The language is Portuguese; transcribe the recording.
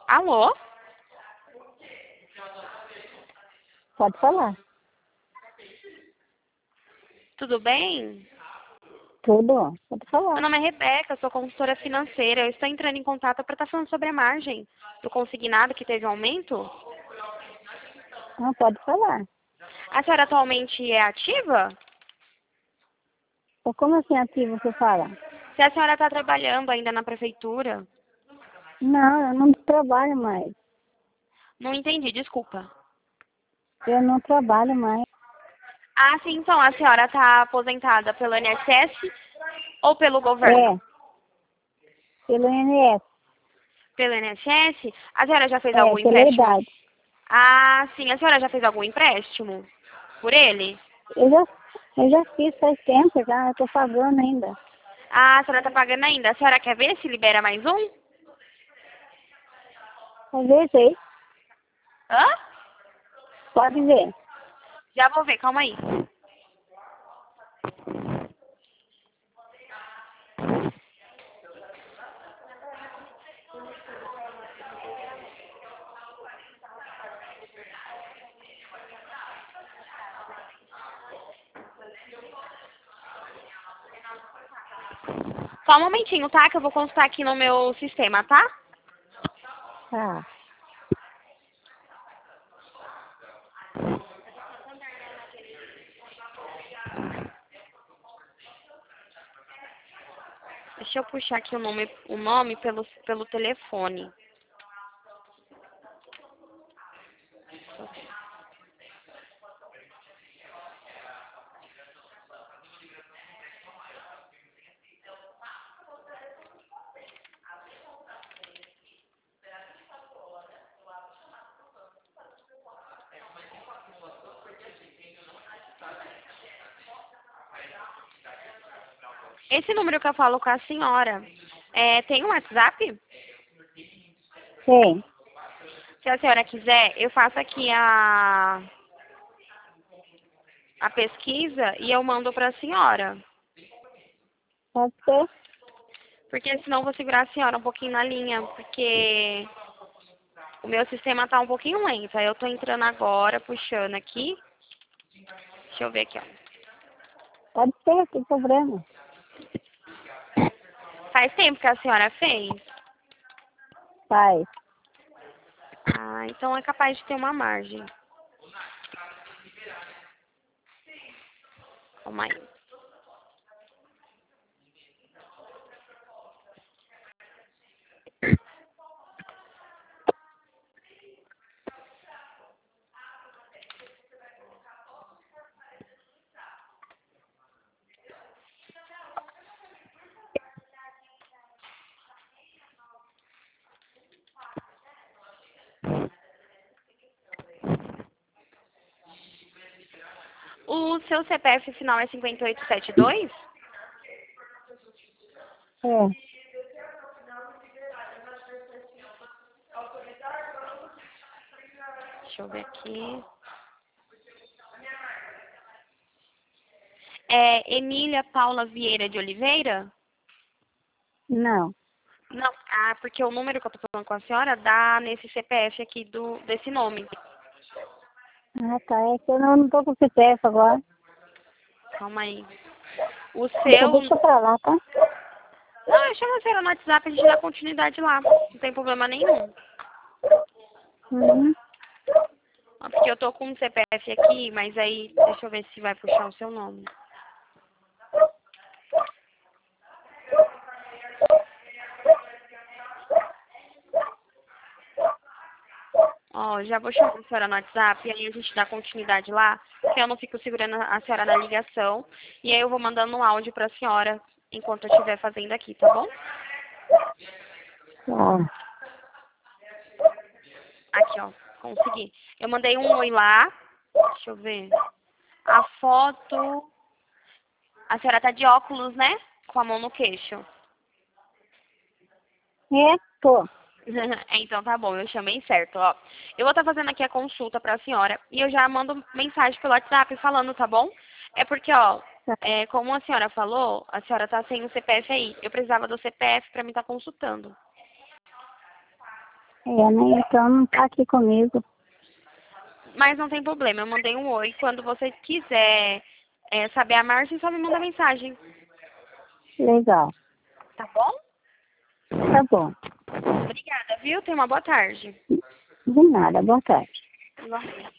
Alô? Pode falar. Tudo bem? Tudo? Pode Meu falar. nome é Rebeca, sou consultora financeira. Eu estou entrando em contato para estar falando sobre a margem do consignado que teve aumento. Não, pode falar. A senhora atualmente é ativa? Ou como assim ativo você fala? Se a senhora está trabalhando ainda na prefeitura? Não, eu não trabalho mais. Não entendi, desculpa. Eu não trabalho mais. Ah, sim, então a senhora está aposentada pelo INSS ou pelo governo? É, pelo INS. Pelo INSS? A senhora já fez É, algum pela empréstimo? idade. Ah, sim, a senhora já fez algum empréstimo por ele? Eu já, eu já fiz faz tempo já, eu tô pagando ainda. Ah, a senhora está pagando ainda. A senhora quer ver se libera mais um? Às vezes aí, Hã? pode ver. Já vou ver, calma aí. Só um momentinho, tá? Que eu vou consultar aqui no meu sistema, tá? Tá. Deixa eu puxar aqui o nome pelo telefone. Esse número que eu falo com a senhora, tem um WhatsApp? Tem. Se a senhora quiser, eu faço aqui a pesquisa e eu mando para a senhora. Pode ser? Porque senão eu vou segurar a senhora um pouquinho na linha, porque o meu sistema tá um pouquinho lento. Aí eu tô entrando agora, puxando aqui. Deixa eu ver aqui, ó. Pode ser, sem problema. Faz tempo que a senhora fez? Faz. Ah, então é capaz de ter uma margem. Calma aí. O seu CPF final é 5872? É. Deixa eu ver aqui. É Emília Paula Vieira de Oliveira? Não. Não, porque o número que eu tô falando com a senhora dá nesse CPF aqui desse nome. Ah, tá. É que eu não tô com CPF agora. Calma aí. O seu. Deixa pra lá, tá? Não, eu chamo a senhora no WhatsApp, a gente dá continuidade lá. Não tem problema nenhum. Uhum. Ó, porque eu tô com um CPF aqui, mas aí deixa eu ver se vai puxar o seu nome. Ó, já vou chamar a senhora no WhatsApp e aí a gente dá continuidade lá, porque eu não fico segurando a senhora na ligação. E aí eu vou mandando um áudio pra senhora enquanto eu estiver fazendo aqui, tá bom? Tá. Aqui, ó, consegui. Eu mandei um oi lá. Deixa eu ver. A foto. A senhora tá de óculos, né? Com a mão no queixo. É? Tô. Então tá bom, eu chamei certo, ó. Eu vou estar fazendo aqui a consulta pra senhora e eu já mando mensagem pelo WhatsApp falando, tá bom? É porque, ó, Tá. como a senhora falou, a senhora tá sem o CPF aí. Eu precisava do CPF pra me estar consultando. né? Então não tá aqui comigo. Mas não tem problema, eu mandei um oi. Quando você quiser saber a margem, só me manda mensagem. Legal. Tá bom? Tá bom. Obrigada, viu? Tenha uma boa tarde. De nada. Boa tarde. Igualmente.